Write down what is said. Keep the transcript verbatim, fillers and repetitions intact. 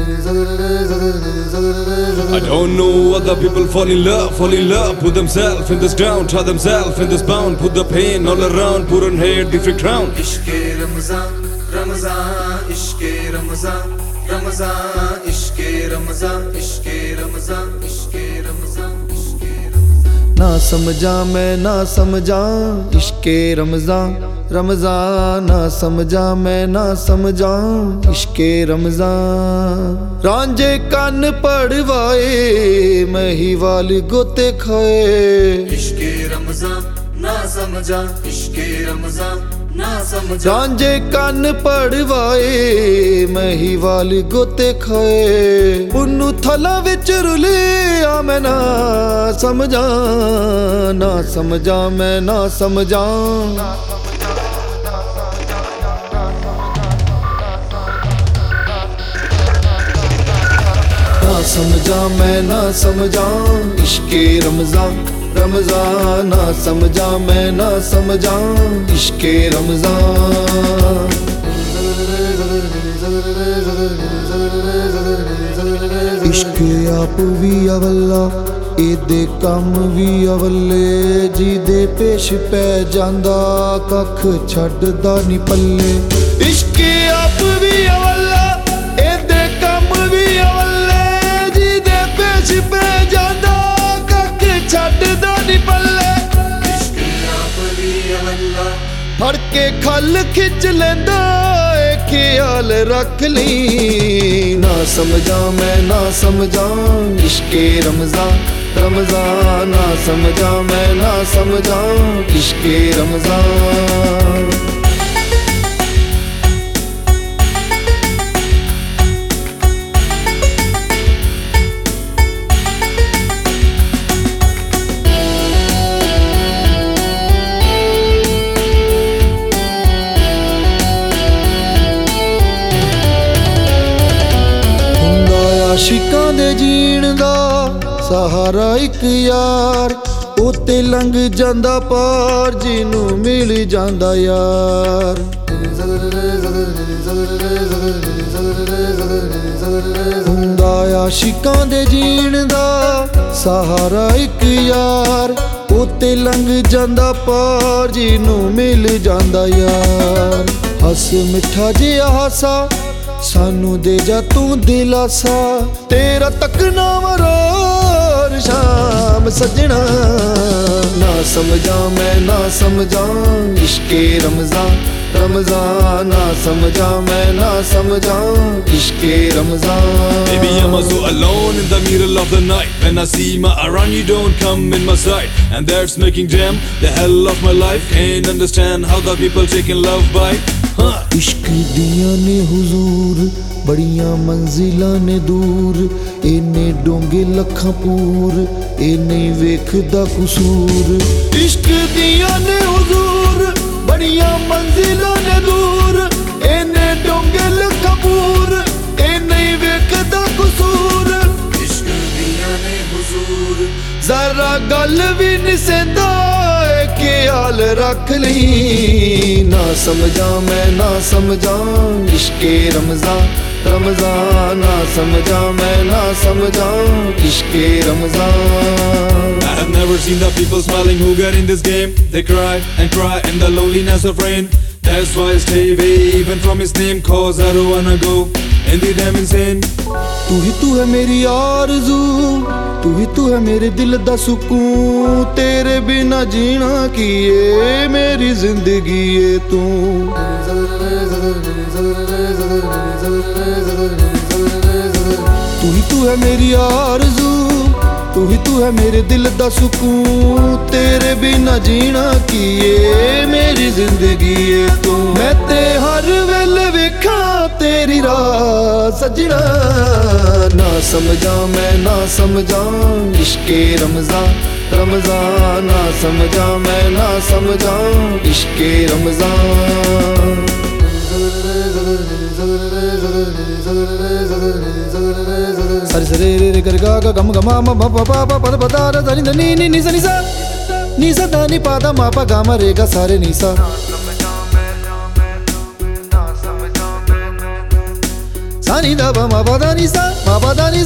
I don't know other people fall in love, fall in love, put themselves in this ground, tie themselves in this bound, put the pain all around, put on head different crown. Ishke Ramzan, Ramzan, Ishke Ramzan, Ramzan, Ishke Ramzan, Ishke Ramzan, Ishke Ramzan, Ishke Ramzan. ना समझा मैं ना समझा इश्के रमज़ान रमज़ान ना समझा मैं ना समझा इश्के रमज़ान रांझे कान पड़वाए महिवाल गोते खाए इश्के रमज़ान ना समझा इश्के रमज़ान ना समझा रांझे कान पड़वाए महिवाल गोते खाए उन्नू थला विच रुलिया मैं ना समझा ना समझा मैं ना समझा ना समझा मैं ना समझा इश्के रमज़ान रमज़ान ना समझा मैं ना समझा इश्के रमज़ान इश्के आप भी अवला एदे कम भी अवले जिदे पेश पै जांदा कख छड्डदा नी पल्ले इश्के आप भी अवला एदे कम भी अवले जिदे पेश पै जांदा छड्डदा नी पल्ले इश्के आप भी अवला फड़ के खल खिच लेंदा ए ख्याल रख ली ना समझा मैं ना समझा इश्के रमज़ान रमज़ान ना समझा मैं ना समझा इश्के रमज़ान आशिकां दे जीण दा सहारा इक यार उत्ते लंघ जांदा पार जिनू मिल जांदा यार हुंदा आशिकां दे जीण दा सहारा इक यार उत्ते लंघ जांदा पार जिनू मिल जांदा यार हस मिठा जिहा हासा सानू दे जा तू दिलासा तेरा तकना मरोर शाम सजना ना समझा मैं ना समझा इश्के रमज़ान रमज़ान ना समझा मैं ना समझा इश्के Ramzan Maybe I'm so alone in the middle of the night when I see my around you don't come in my sight and that's making them the hell of my life can't understand how the people taking love by इश्क दियां ने हुजूर बड़ियां मंजिलां ने दूर इन्ने डोंगे लखां पूर ए नहीं वेखदा कसूर इश्क दियां ने हुजूर बड़ियां मंजिलां ने दूर इन्ने डोंगे लखां पूर ए नहीं वेखदा कसूर इश्क दियां ने हुजूर जरा गल भी नहीं सेंदा ख्याल रख ली ना समझा मैं ना समझा इश्के रमज़ान रमज़ान ना समझा मैं ना समझा इश्के Ramzan I have never seen the people smiling who get in this game. They cry and cry in the loneliness of rain. That's why I stay away even from his name cause I don't wanna go in the damn insane. तू ही तू है मेरी आरज़ू तू ही तू है मेरे दिल दा सुकून तेरे बिना जीना की ये मेरी जिंदगी है तू तू ही तू है मेरी आरज़ू तू ही तू है मेरे दिल दा सुकून तेरे बिना जीना की ये मेरी जिंदगी है तू मैं ते हर वेले वेखा तेरी राह सजना ना समझा मैं ना समझा इश्के रमज़ान रमज़ान ना समझा मैं ना समझा इश्के रमज़ान सरे सरे रे रे गर गा गा गम गमा म प प प प प दा दा नी दा नी नी नी सा नी सा नी सा दा नी पा दा मा पा गा म रे गा सारे नी सा धा नी दा पा मा पा धा नी सा मा पा धा नी